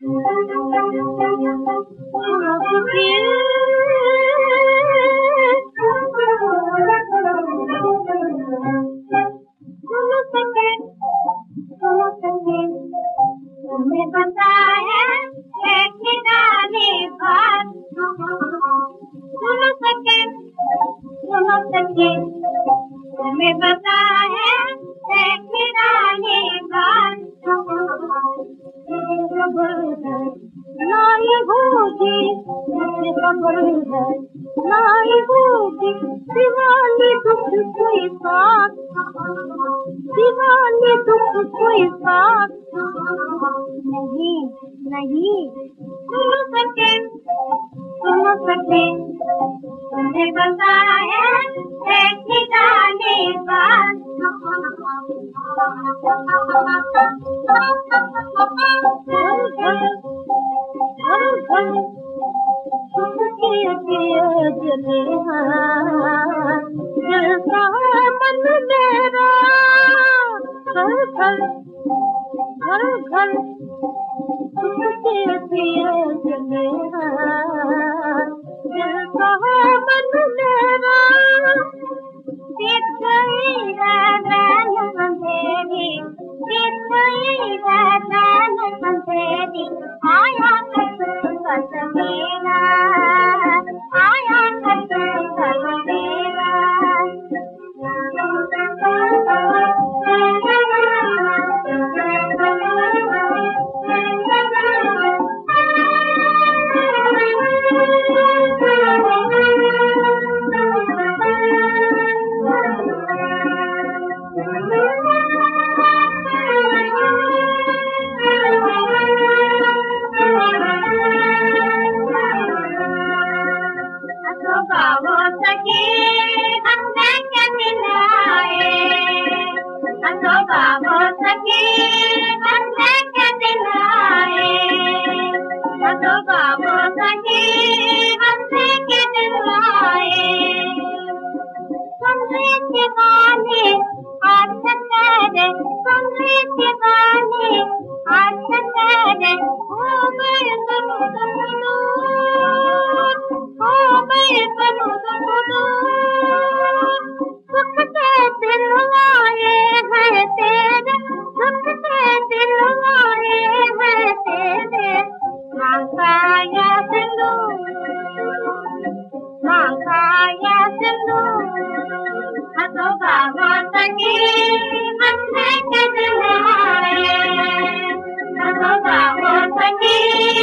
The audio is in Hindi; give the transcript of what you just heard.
तुम्हें पता है एक निराली बात, सुनो सके तुम्हें पता है एक निराली बात, नहीं होगी मुझे खबर है, नहीं होगी दीवानी दुख कोई बात, दीवानी दुख कोई बात नहीं नहीं सुन सके तुम्हें पता है एक निराली बात। जले जैसा मन मेरा घर घर जले जैसा मन मेरा बीत गई रात अंधेरी, बीत गई रात अंधेरी, आया कसमत मेरा, आया कसमत मेरा। हो सके हमने क्या दिलाए, अशोका हो सके हमने क्या दिलाए, अशोका हो सके हमने क्या दिलाए। सुनने के गाने आज तेरे, सुनने के गाने आज तेरे, हो गए सुनो सुनो, हो गए सुनो सुनो, सुख से दिल आए हैं तेरे, सुख से दिल आए हैं तेरे, मांगा या सिंदूर, मांगा या सिंदूर, अशोका हो सके हमने क्या दिलाए, अशोका हो सके